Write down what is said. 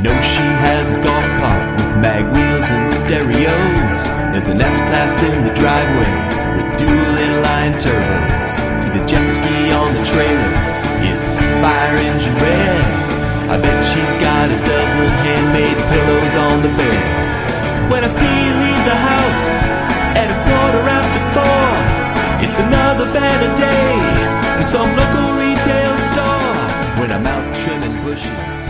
know she has a golf cart with mag wheels and stereo. There's an S-Class in the driveway with dual inline turbos. See the jet ski on the trailer, it's fire engine red. I bet she's got a dozen handmade pillows on the bed. When I see you leave the house at 4:15, it's another better day for some local retail store. When I'm out trimming bushes